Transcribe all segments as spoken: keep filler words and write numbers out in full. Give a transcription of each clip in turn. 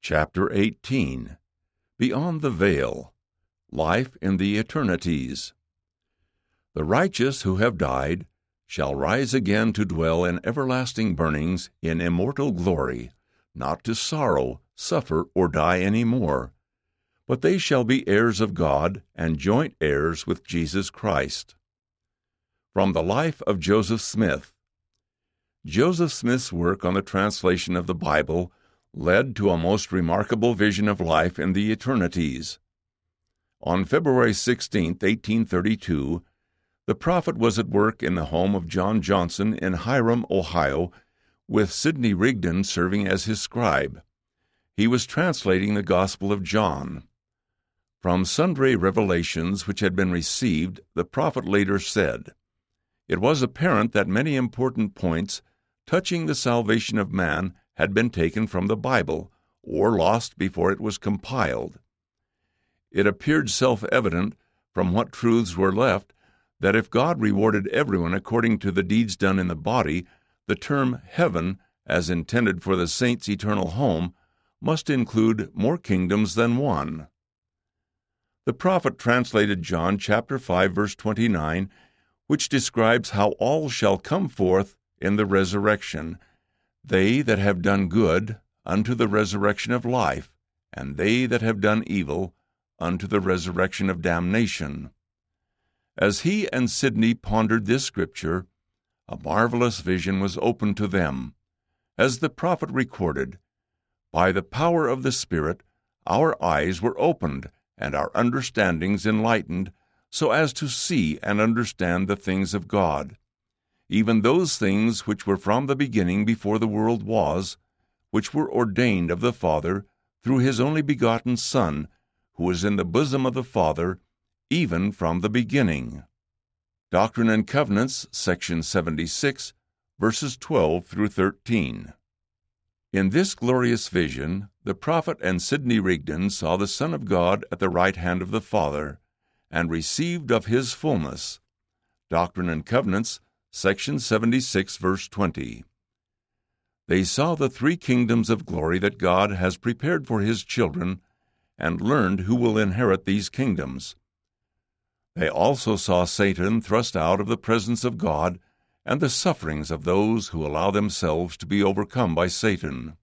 Chapter eighteen. Beyond the Veil. Life in the Eternities. The righteous who have died shall rise again to dwell in everlasting burnings in immortal glory, not to sorrow, suffer, or die any more, but they shall be heirs of God and joint heirs with Jesus Christ. From the life of Joseph Smith. Joseph Smith's work on the translation of the Bible led to a most remarkable vision of life in the eternities. On February sixteenth, eighteen thirty-two, the prophet was at work in the home of John Johnson in Hiram, Ohio, with Sidney Rigdon serving as his scribe. He was translating the Gospel of John. From sundry revelations which had been received, the prophet later said, "It was apparent that many important points touching the salvation of man had been taken from the Bible, or lost before it was compiled. It appeared self-evident from what truths were left that if God rewarded everyone according to the deeds done in the body, the term heaven, as intended for the saints' eternal home, must include more kingdoms than one." The prophet translated John chapter five, verse twenty-nine, which describes how all shall come forth in the resurrection, they that have done good unto the resurrection of life, and they that have done evil unto the resurrection of damnation. As he and Sidney pondered this scripture, a marvelous vision was opened to them. As the prophet recorded, "By the power of the Spirit our eyes were opened, and our understandings enlightened, so as to see and understand the things of God, even those things which were from the beginning before the world was, which were ordained of the Father through his only begotten Son, who was in the bosom of the Father, even from the beginning." Doctrine and Covenants, section seventy-six, verses twelve through thirteen. In this glorious vision, the prophet and Sidney Rigdon saw the Son of God at the right hand of the Father, and received of his fullness. Doctrine and Covenants, section seventy-six, verse twenty. They saw the three kingdoms of glory that God has prepared for his children, and learned who will inherit these kingdoms. They also saw Satan thrust out of the presence of God, and the sufferings of those who allow themselves to be overcome by Satan.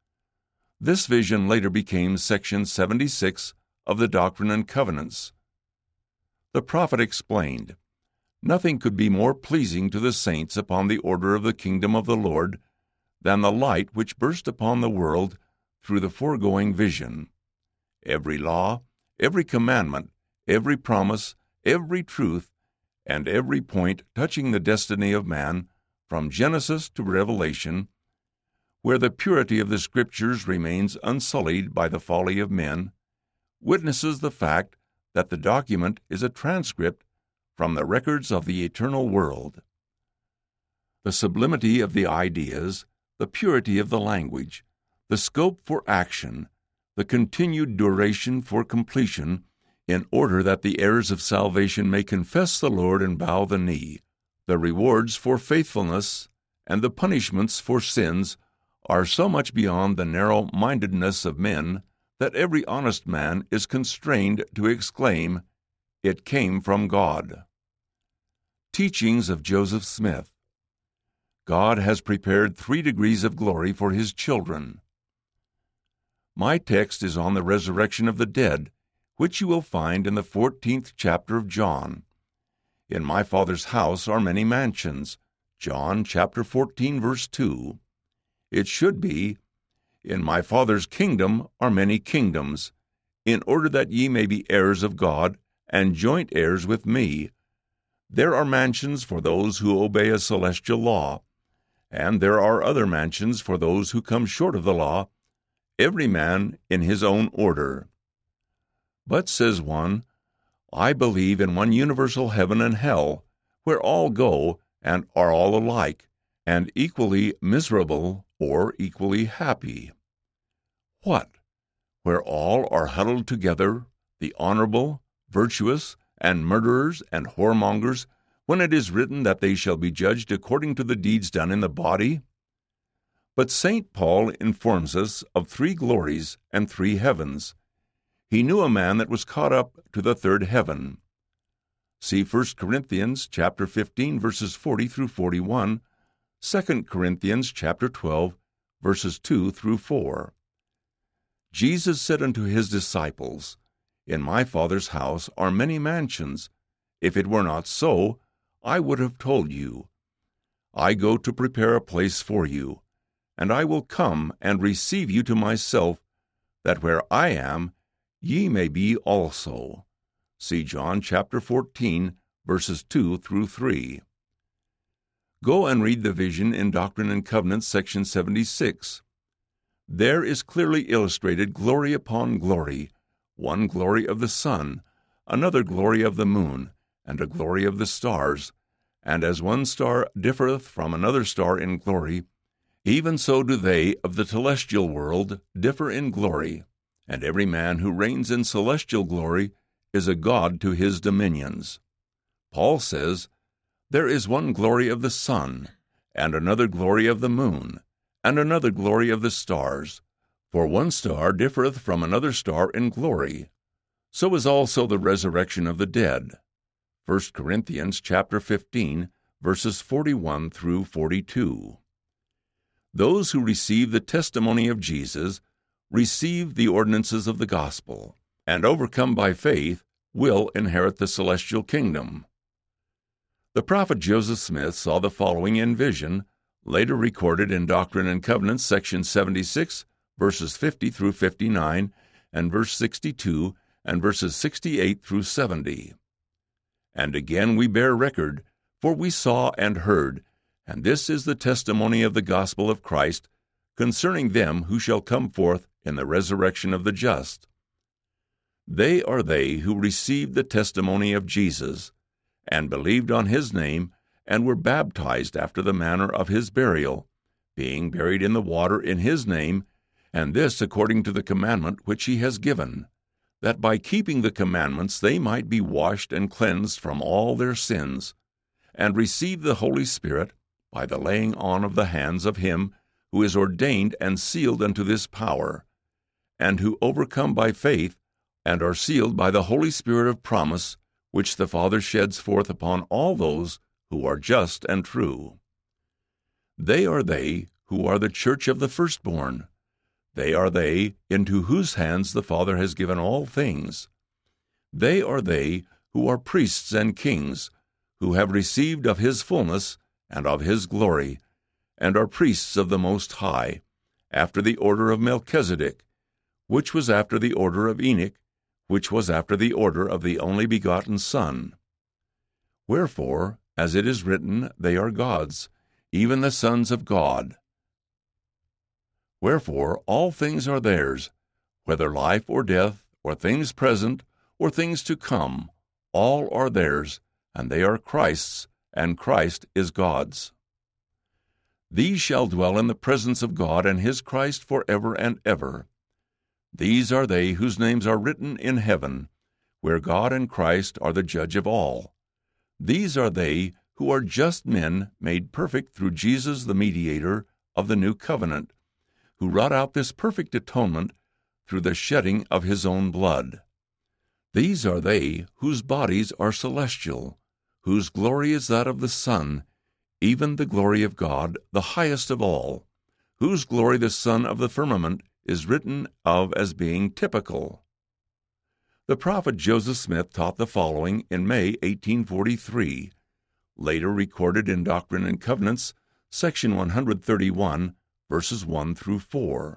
This vision later became section seventy-six of the Doctrine and Covenants. The prophet explained, "Nothing could be more pleasing to the saints upon the order of the kingdom of the Lord than the light which burst upon the world through the foregoing vision. Every law, every commandment, every promise, every truth, and every point touching the destiny of man, from Genesis to Revelation, where the purity of the Scriptures remains unsullied by the folly of men, witnesses the fact that the document is a transcript from the records of the eternal world. The sublimity of the ideas, the purity of the language, the scope for action, the continued duration for completion, in order that the heirs of salvation may confess the Lord and bow the knee, the rewards for faithfulness, and the punishments for sins are so much beyond the narrow-mindedness of men that every honest man is constrained to exclaim, 'It came from God.'" Teachings of Joseph Smith. God has prepared three degrees of glory for his children. My text is on the resurrection of the dead, which you will find in the fourteenth chapter of John. "In my Father's house are many mansions." John chapter fourteen, verse two. It should be, "In my Father's kingdom are many kingdoms, in order that ye may be heirs of God, and joint heirs with me. There are mansions for those who obey a celestial law, and there are other mansions for those who come short of the law, every man in his own order." But, says one, "I believe in one universal heaven and hell, where all go and are all alike, and equally miserable or equally happy." What? Where all are huddled together, the honorable, virtuous, and murderers and whoremongers, when it is written that they shall be judged according to the deeds done in the body? But Saint Paul informs us of three glories and three heavens. He knew a man that was caught up to the third heaven. See First Corinthians chapter fifteen, verses forty through forty-one, Second Corinthians chapter twelve, verses two through four. Jesus said unto his disciples, In my Father's house are many mansions. If it were not so, I would have told you. I go to prepare a place for you, and I will come and receive you to myself, that where I am, ye may be also. See John chapter fourteen, verses two through three. Go and read the vision in Doctrine and Covenants, section seventy-six. There is clearly illustrated glory upon glory, one glory of the sun, another glory of the moon, and a glory of the stars. And as one star differeth from another star in glory, even so do they of the celestial world differ in glory. And every man who reigns in celestial glory is a god to his dominions. Paul says, There is one glory of the sun, and another glory of the moon, and another glory of the stars. For one star differeth from another star in glory. So is also the resurrection of the dead. First Corinthians chapter fifteen, verses forty-one through forty-two. Those who receive the testimony of Jesus receive the ordinances of the gospel, and overcome by faith will inherit the celestial kingdom. The prophet Joseph Smith saw the following in vision, later recorded in Doctrine and Covenants, section seventy-six, verses fifty through fifty-nine, and verse sixty-two, and verses sixty-eight through seventy. And again we bear record, for we saw and heard, and this is the testimony of the gospel of Christ concerning them who shall come forth in the resurrection of the just. They are they who received the testimony of Jesus, and believed on his name, and were baptized after the manner of his burial, being buried in the water in his name, and this according to the commandment which he has given, that by keeping the commandments they might be washed and cleansed from all their sins, and receive the Holy Spirit by the laying on of the hands of him who is ordained and sealed unto this power, and who overcome by faith, and are sealed by the Holy Spirit of promise, which the Father sheds forth upon all those who are just and true. They are they who are the church of the firstborn. They are they into whose hands the Father has given all things. They are they who are priests and kings, who have received of his fullness and of his glory, and are priests of the Most High, after the order of Melchizedek, which was after the order of Enoch, which was after the order of the only begotten Son. Wherefore, as it is written, they are gods, even the sons of God. Wherefore all things are theirs, whether life or death, or things present, or things to come, all are theirs, and they are Christ's, and Christ is God's. These shall dwell in the presence of God and his Christ forever and ever. These are they whose names are written in heaven, where God and Christ are the judge of all. These are they who are just men made perfect through Jesus the mediator of the new covenant, who wrought out this perfect atonement through the shedding of his own blood. These are they whose bodies are celestial, whose glory is that of the sun, even the glory of God, the highest of all, whose glory the Son of the firmament is written of as being typical. The prophet Joseph Smith taught the following in May eighteen forty-three, later recorded in Doctrine and Covenants, section one thirty-one, verses one through four.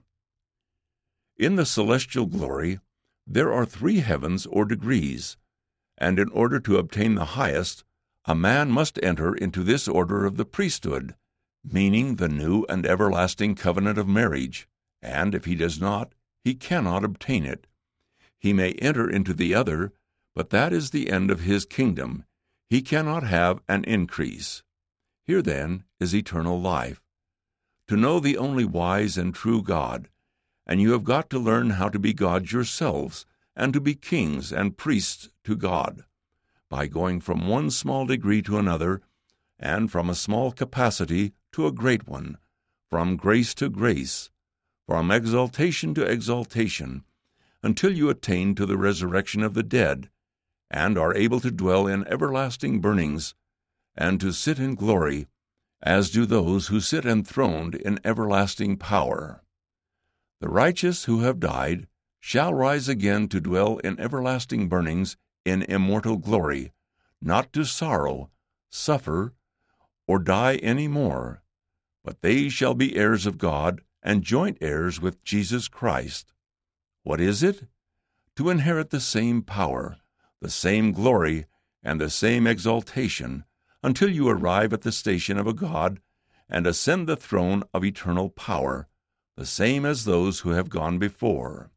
In the celestial glory, there are three heavens or degrees, and in order to obtain the highest, a man must enter into this order of the priesthood, meaning the new and everlasting covenant of marriage, and if he does not, he cannot obtain it. He may enter into the other, but that is the end of his kingdom. He cannot have an increase. Here, then, is eternal life. To know the only wise and true God, and you have got to learn how to be gods yourselves, and to be kings and priests to God, by going from one small degree to another, and from a small capacity to a great one, from grace to grace, from exaltation to exaltation, until you attain to the resurrection of the dead, and are able to dwell in everlasting burnings, and to sit in glory, as do those who sit enthroned in everlasting power. The righteous who have died shall rise again to dwell in everlasting burnings in immortal glory, not to sorrow, suffer, or die any more, but they shall be heirs of God and joint heirs with Jesus Christ. What is it? To inherit the same power, the same glory, and the same exaltation, until you arrive at the station of a God and ascend the throne of eternal power, the same as those who have gone before.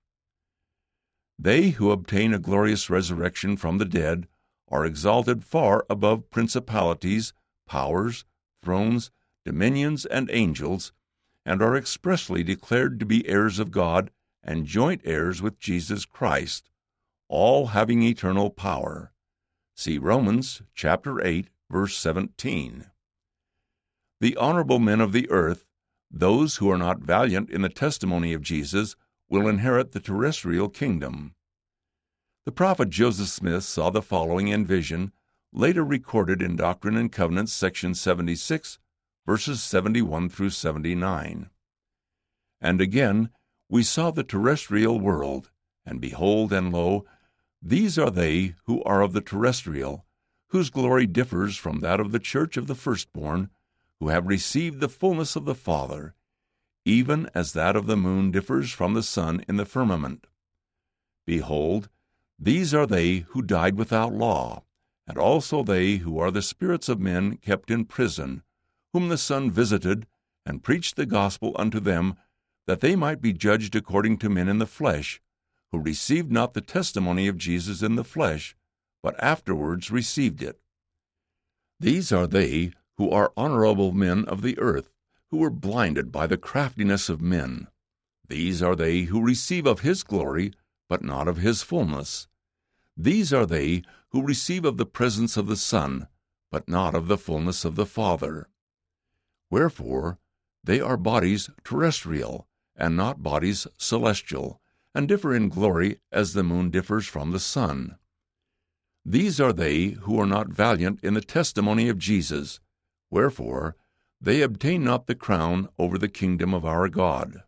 They who obtain a glorious resurrection from the dead are exalted far above principalities, powers, thrones, dominions, and angels, and are expressly declared to be heirs of God and joint heirs with Jesus Christ, all having eternal power. See Romans chapter eight, verse seventeen. The honorable men of the earth, those who are not valiant in the testimony of Jesus, will inherit the terrestrial kingdom. The prophet Joseph Smith saw the following in vision, later recorded in Doctrine and Covenants, section seventy-six, verses seventy-one through seventy-nine. And again, we saw the terrestrial world, and behold, and lo, these are they who are of the terrestrial, whose glory differs from that of the church of the firstborn, who have received the fullness of the Father, even as that of the moon differs from the sun in the firmament. Behold, these are they who died without law, and also they who are the spirits of men kept in prison, whom the Son visited, and preached the gospel unto them, that they might be judged according to men in the flesh, who received not the testimony of Jesus in the flesh, but afterwards received it. These are they who are honorable men of the earth, who were blinded by the craftiness of men. These are they who receive of his glory, but not of his fullness. These are they who receive of the presence of the Son, but not of the fullness of the Father. Wherefore, they are bodies terrestrial, and not bodies celestial, and differ in glory as the moon differs from the sun. These are they who are not valiant in the testimony of Jesus, wherefore they obtain not the crown over the kingdom of our God.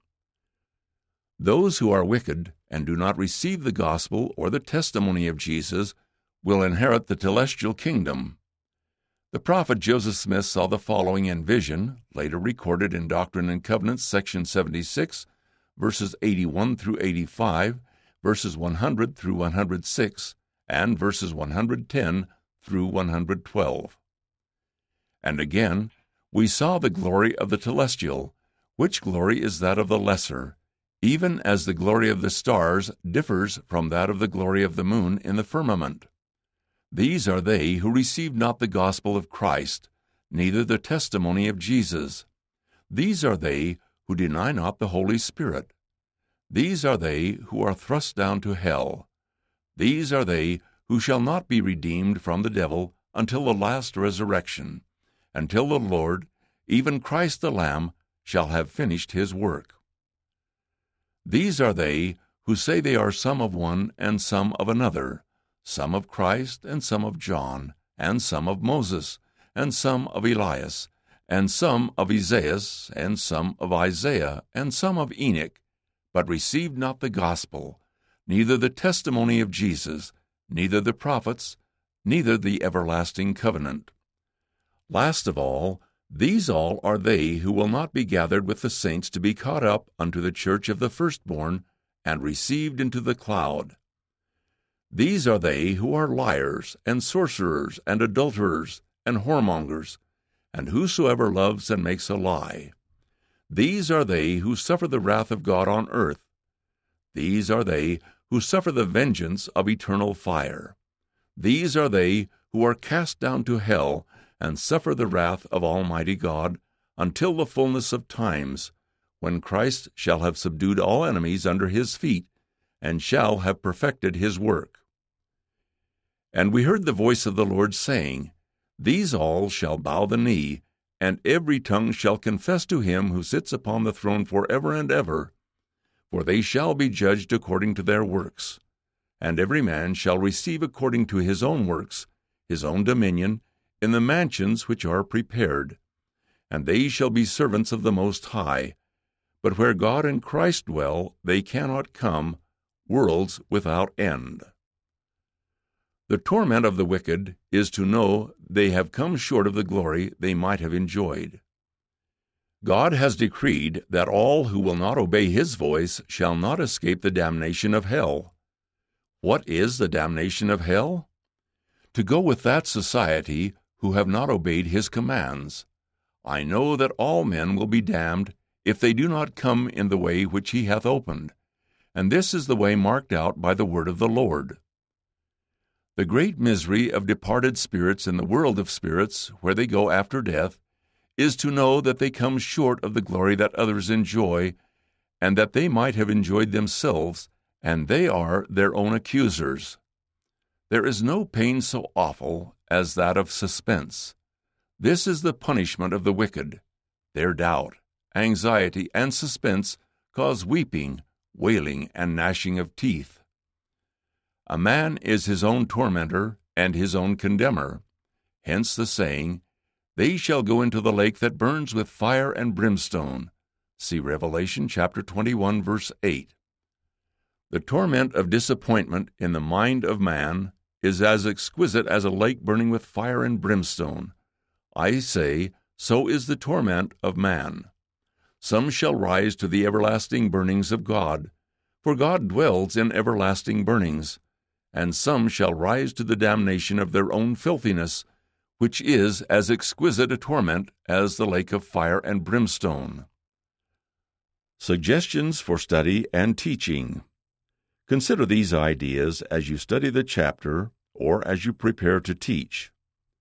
Those who are wicked and do not receive the gospel or the testimony of Jesus will inherit the celestial kingdom. The prophet Joseph Smith saw the following in vision, later recorded in Doctrine and Covenants, section seventy-six, verses eighty-one through eighty-five, verses one hundred through one hundred six, and verses one hundred ten through one hundred twelve. And again, we saw the glory of the telestial, which glory is that of the lesser, even as the glory of the stars differs from that of the glory of the moon in the firmament. These are they who receive not the gospel of Christ, neither the testimony of Jesus. These are they who deny not the Holy Spirit. These are they who are thrust down to hell. These are they who shall not be redeemed from the devil until the last resurrection, until the Lord, even Christ the Lamb, shall have finished his work. These are they who say they are some of one and some of another, some of Christ and some of John, and some of Moses, and some of Elias, and some of Esaias, and some of Isaiah, and some of Enoch, but received not the gospel, neither the testimony of Jesus, neither the prophets, neither the everlasting covenant. Last of all, these all are they who will not be gathered with the saints to be caught up unto the church of the firstborn, and received into the cloud. These are they who are liars, and sorcerers, and adulterers, and whoremongers, and whosoever loves and makes a lie. These are they who suffer the wrath of God on earth. These are they who suffer the vengeance of eternal fire. These are they who are cast down to hell, and suffer the wrath of Almighty God, until the fullness of times, when Christ shall have subdued all enemies under his feet, and shall have perfected his work. And we heard the voice of the Lord saying, These all shall bow the knee, and every tongue shall confess to him who sits upon the throne forever and ever. For they shall be judged according to their works. And every man shall receive according to his own works, his own dominion, in the mansions which are prepared. And they shall be servants of the Most High. But where God and Christ dwell, they cannot come, worlds without end. The torment of the wicked is to know they have come short of the glory they might have enjoyed. God has decreed that all who will not obey His voice shall not escape the damnation of hell. What is the damnation of hell? To go with that society who have not obeyed His commands. I know that all men will be damned if they do not come in the way which He hath opened, and this is the way marked out by the word of the Lord. The great misery of departed spirits in the world of spirits, where they go after death, is to know that they come short of the glory that others enjoy, and that they might have enjoyed themselves, and they are their own accusers. There is no pain so awful as that of suspense. This is the punishment of the wicked. Their doubt, anxiety, and suspense cause weeping, wailing, and gnashing of teeth. A man is his own tormentor and his own condemner. Hence the saying, "They shall go into the lake that burns with fire and brimstone." See Revelation chapter twenty-one, verse eight. The torment of disappointment in the mind of man is as exquisite as a lake burning with fire and brimstone. I say, so is the torment of man. Some shall rise to the everlasting burnings of God, for God dwells in everlasting burnings, and some shall rise to the damnation of their own filthiness, which is as exquisite a torment as the lake of fire and brimstone. Suggestions for study and teaching. Consider these ideas as you study the chapter or as you prepare to teach.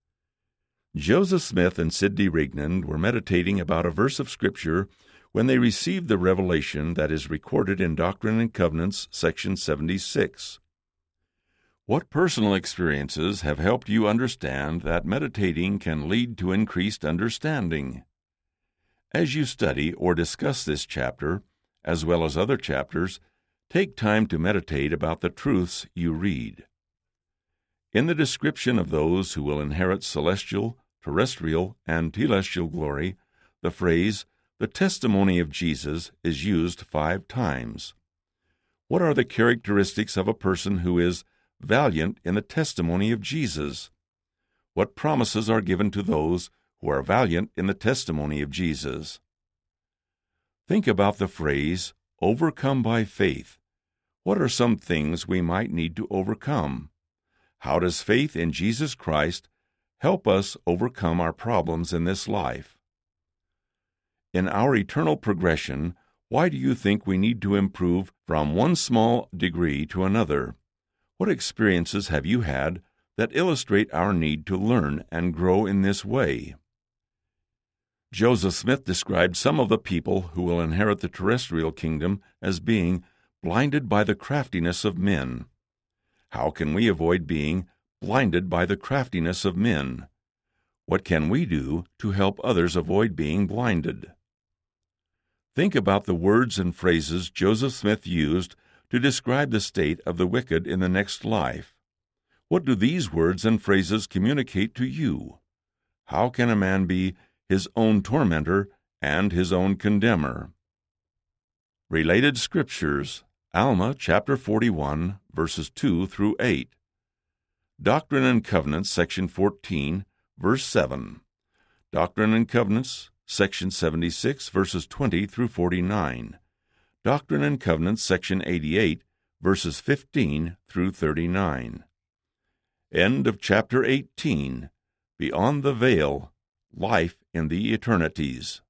Joseph Smith and Sidney Rigdon were meditating about a verse of Scripture when they received the revelation that is recorded in Doctrine and Covenants, section seventy-six. What personal experiences have helped you understand that meditating can lead to increased understanding? As you study or discuss this chapter, as well as other chapters, take time to meditate about the truths you read. In the description of those who will inherit celestial, terrestrial, and telestial glory, the phrase, "the testimony of Jesus," is used five times. What are the characteristics of a person who is valiant in the testimony of Jesus? What promises are given to those who are valiant in the testimony of Jesus? Think about the phrase, "overcome by faith." What are some things we might need to overcome? How does faith in Jesus Christ help us overcome our problems in this life? In our eternal progression, why do you think we need to improve from one small degree to another? What experiences have you had that illustrate our need to learn and grow in this way? Joseph Smith described some of the people who will inherit the terrestrial kingdom as being blinded by the craftiness of men. How can we avoid being blinded by the craftiness of men? What can we do to help others avoid being blinded? Think about the words and phrases Joseph Smith used to describe the state of the wicked in the next life. What do these words and phrases communicate to you? How can a man be his own tormentor and his own condemner? Related Scriptures, Alma chapter forty-one, verses two through eight. Doctrine and Covenants, section fourteen, verse seven. Doctrine and Covenants, section seventy-six, verses twenty through forty-nine. Doctrine and Covenants, section eighty-eight, verses fifteen through thirty-nine. End of chapter eighteen. Beyond the Veil, Life in the Eternities.